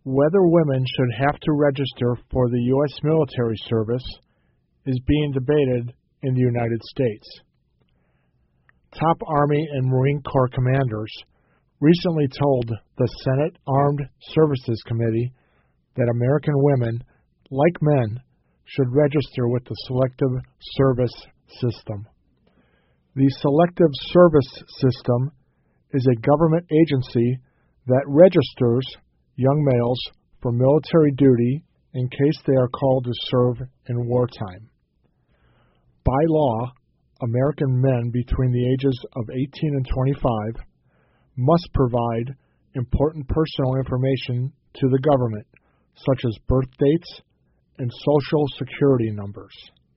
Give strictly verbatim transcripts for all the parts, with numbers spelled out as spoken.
Whether women should have to register for the U S military service is being debated in the United States. Top Army and Marine Corps commanders recently told the Senate Armed Services Committee that American women, like men, should register with the Selective Service System. The Selective Service System is a government agency that registers young males for military duty in case they are called to serve in wartime. By law, American men between the ages of eighteen and twenty-five must provide important personal information to the government, such as birth dates and social security numbers.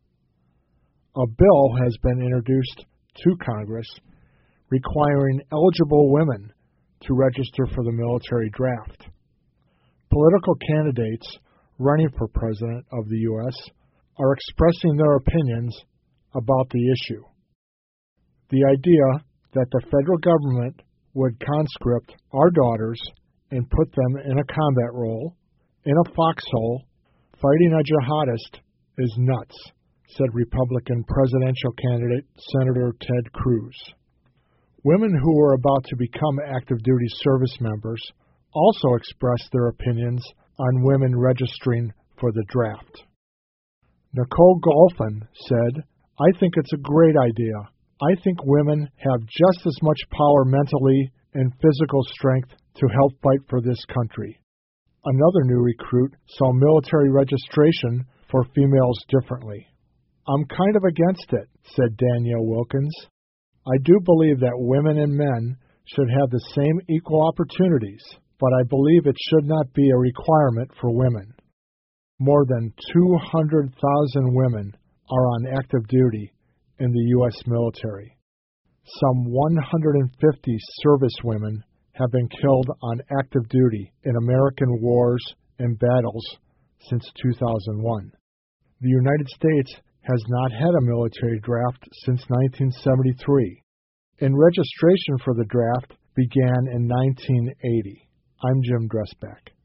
A bill has been introduced to Congress requiring eligible women to register for the military draft. Political candidates running for president of the U S are expressing their opinions about the issue. The idea that the federal government would conscript our daughters and put them in a combat role, in a foxhole, fighting a jihadist is nuts, said Republican presidential candidate Senator Ted Cruz. Women who were about to become active duty service members also expressed their opinions on women registering for the draft. Nicole Golfin said, "I think it's a great idea. I think women have just as much power mentally and physical strength to help fight for this country." Another new recruit saw military registration for females differently. "I'm kind of against it," said Danielle Wilkins. "I do believe that women and men should have the same equal opportunities, but I believe it should not be a requirement for women." More than two hundred thousand women are on active duty in the U S military. Some one hundred fifty servicewomen have been killed on active duty in American wars and battles since two thousand one. The United States has not had a military draft since nineteen seventy-three, and registration for the draft began in nineteen eighty. I'm Jim Dressback.